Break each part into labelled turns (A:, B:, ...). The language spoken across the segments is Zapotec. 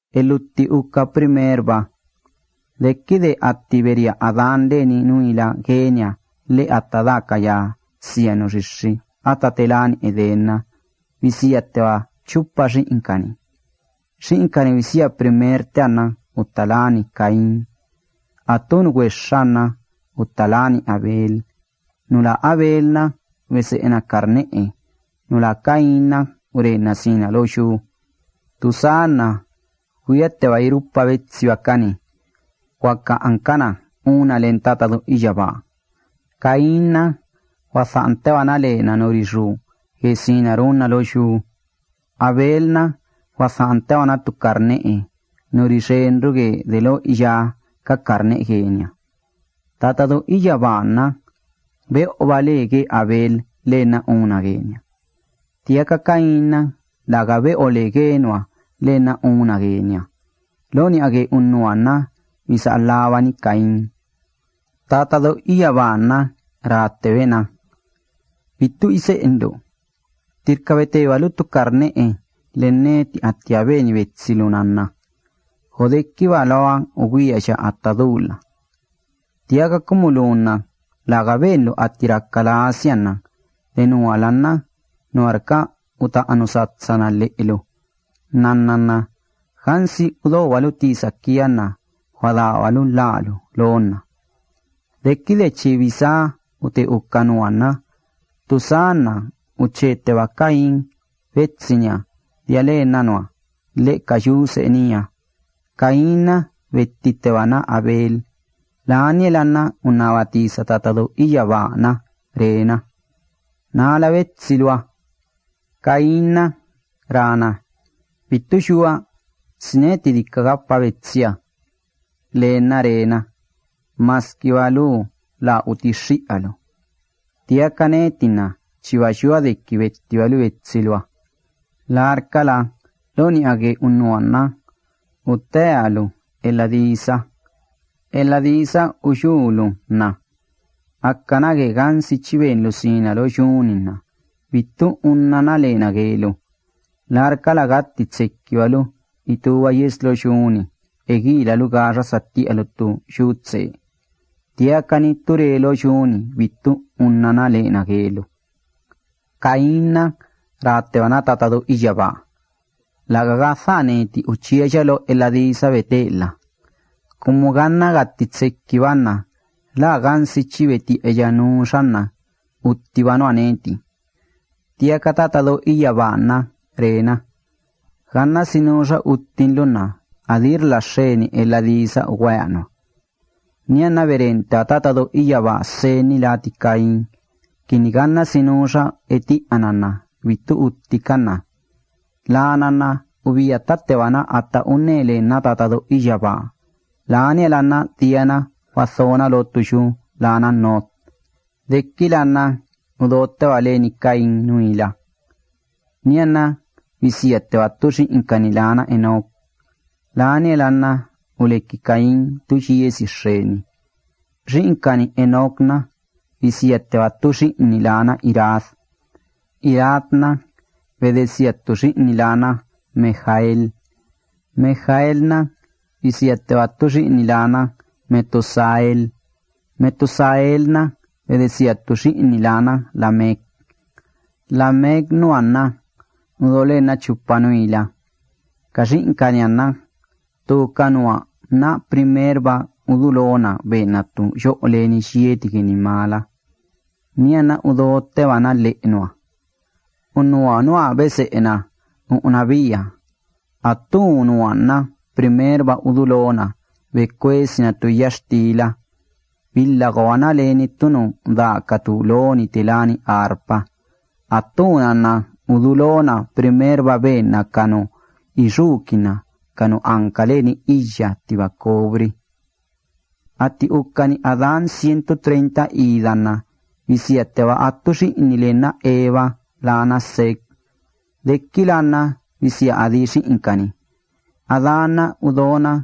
A: elutti ukka primerba. Dekkide attiberia Adán leni nuila genia le attadaka ya sianu rishi atatelani edenna visiatteva chuppa rinkani. Rinkani visia primer teana uttalani Caín. Atun weshana uttalani Abel. Nula Abelna veseena carnee. Nula Caínna urena sina loshu. Tusana huyatteva iruppa vetsivakani. Wakka ankana una lentatado ijaba. Caínna wasantevana lena norishu. Gesina runa loshu. Abelna wasantevana tu carnee. Norishenruge de lo ija ka carne genia. Tatado ijabana ve ovalege Abel lena una genia. Tiaka Caínna laga ve olegenua lena una genia. Loni age unnuana visa alavani Caín. Tatado ijabana rattevena. Vittu ise endo. Tirkavete valutu carnee lenneti attiaveni vetsilunanna. Hodekki valawan uguiasha attadulla. Tiaga kumulunna lagavello attirakkalasianna lenualanna nuarka uta anusatsana le'ilo. Nannanna hansi udo waluti sakkianna wadawalu lalu loonna. Dekkile chivisa ute ukkanuanna tusanna uchetteva Caín vetsinya dialenanua le kayusenia. Caínna vettittevana Abel. Laanielanna unnavatisa tatado ijavana reena. Naala vetsilua. Caínna rana. Vittushua sineti dikkagappa vetsia. Leenna reena. Maskivalu la utishialu. Tiakaneetina chivashua dekki vettivalu vetsilua. Laarkala loni age unnuanna. Uttealu elladisa ushulu na. Akkanage gansi chivenlu sinalo shuninna. Vittu unnana lena gelu. Larkala gatti tsekkivalu ituwa yeslo shuni. Egilalu garra satti aluttu shutse. Tiakani turelo shuni vittu unnana lena gelu. Caínna rattevana tatado ijaba. Lagagazaneti uchiechalo elladisa vetella. Kumuganna gattitsekkivanna la gansi chiveti ejanushanna uttivano aneti. Tiakatatado iyavanna reena. Ganna sinusha uttinlunna adir lasheni elladisa uguayano. Nianna verenta tatado iyava seni lati Caín. Kiniganna sinusha eti ananna vittu uttikanna. Laananna ubiyattattevana atta unnele natatado ijaba. Laanielanna tiana wasona lottushu laanan not. Dekkilanna udotteva leeni Caín nuila. Nianna visiyattevattushi inkani laana Enok. Laanielanna ulekki Caín tushiyesirreeni. Rinkani Enokna visiyattevattushi inni laana Irad. Iradna vedesiattushi nilana Mejael. Mejaelna visiattevattushi nilana Metusael. Metusaelna vedesiattushi nilana Lamek. Lamek nuanna udolena chuppanuila. Kashinkanianna tukanua na primerba udulona venattu yo oleni shietikini mala. Niana udottevana le'nua. Unnuanua bese'na una via. Attunuanna primerba udulona vekkuesina tuyashtila. Villagoana lenittunu daakatu loni tilani arpa. Attunanna udulona primerba venna kanu isukina kanu ankaleni ija tivakobri. Atti ukkani Adán 130 idanna visiatteva attushi inilena Eva lana Sek. Dekkilanna visia adishi inkani. Adana udona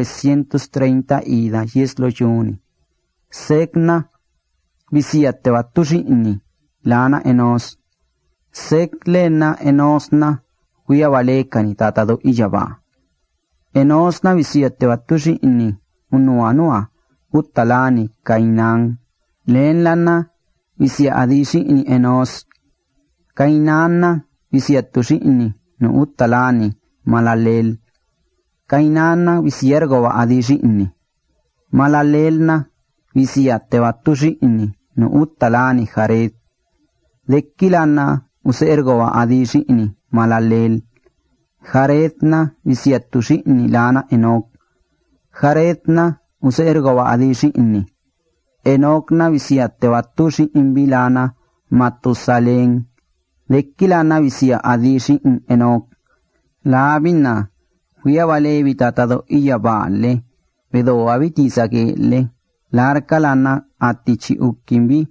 A: 930 ida yeslo juni. Sekna visiattevattushi inni lana Enos. Sek lena Enosna huya valekani tatado ijaba. Enos na visia tebatushi ini unuanua uttalani Kainán. Leen lana visia adishi ini Enos. Kainán na visia tushi ini no uttalani Malaleel. Kainán na visiergowa adishi ini. Malaleel na visia tebatushi ini no uttalani Jared. Dekkilana usergowa adishi ini Malaleel. Jared na visia tushi ini lana Enok. Jared na usergowa adishi ini. Enok na visia tebatushi in lana Matusalén. Dekkilana visia adishi in Enok. Laabina huya vale vitatado iya vale. Vedo avitisagele. Larkalana atichi ukimbi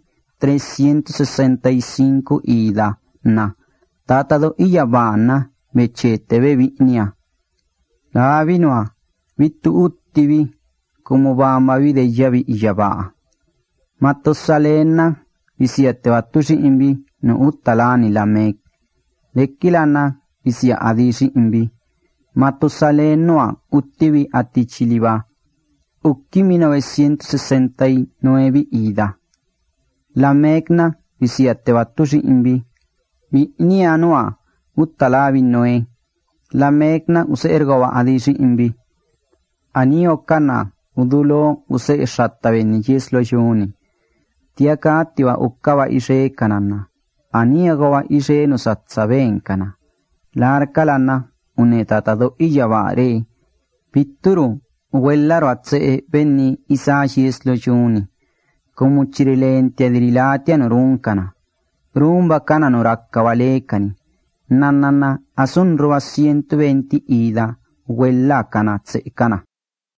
A: 365 ida na. Tatado iya vana mechete bevinia. Laabinoa vitu uttivi como vama vide yavi iyaba. Matusalena visia tebatushi imbi no uttalani Lamek. Dekkilana visia adishi imbi. Matusalenoa uttivi atichiliba. Ukki 1969 ida. Lamek na visia tebatushi imbi. Vinianoa uttalavi Noé. Lamek na usergowa adishi imbi. Anio kana udulo use shattaveni yeslo yuni. Tiaka tiwa ukkawa ishe kanana. Aniagowa ishe nusatsaben kana. Larkalana unetatado iyavare. Pitturu uwellaro atse benni isashi yeslo yuni. Como chirilente adirilatia norunkana. Rumba kana norakkavalekani. Nanana asun roba 120 ida uwella kana tse kana.